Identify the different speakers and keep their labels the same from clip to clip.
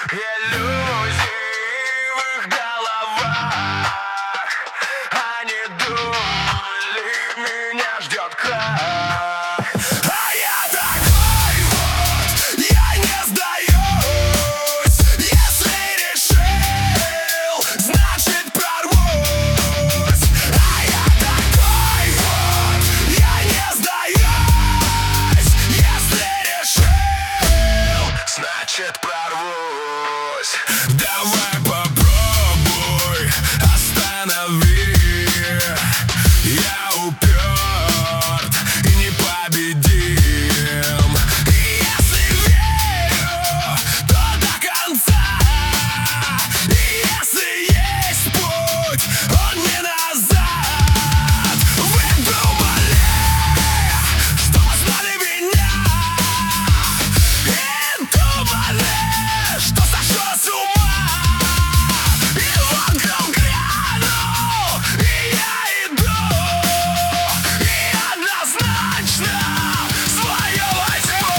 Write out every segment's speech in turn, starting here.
Speaker 1: Иллюзии в их головах. Они думали, меня ждет крах. А я такой вот, я не сдаюсь. Если решил, значит прорвусь. А я такой вот, я не сдаюсь. Если решил, значит прорвусь. Давай попробуй, останови. Я уперт и непобедим. И если верю, то до конца. И если есть путь, он не назад. Вы думали, что знали меня, и думали, что сошел с ума. И вокруг грянул, и я иду, и однозначно свое возьму.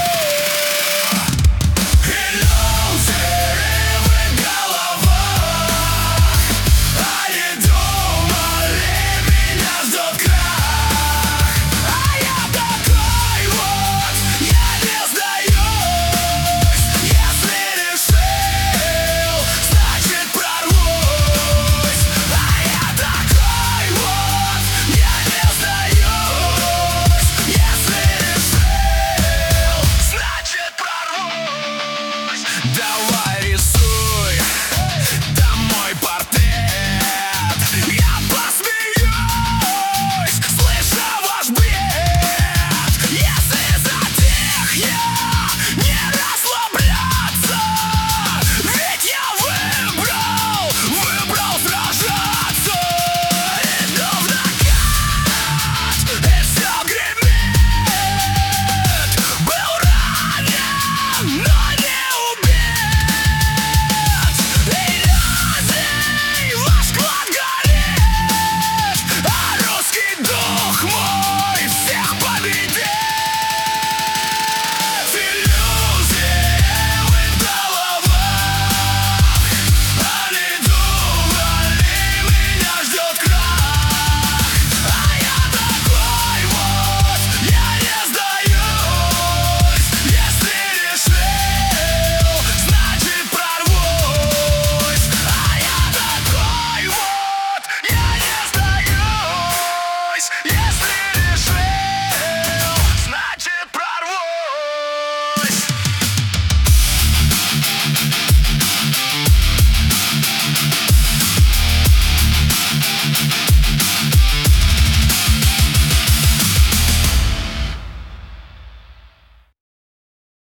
Speaker 1: Иллюзии в их головах. Они думали, меня ждет крах. А я такой вот, я не сдаюсь. Если решил, значит прорвусь. А я такой вот, я не сдаюсь. Если решил, значит прорвусь. Давай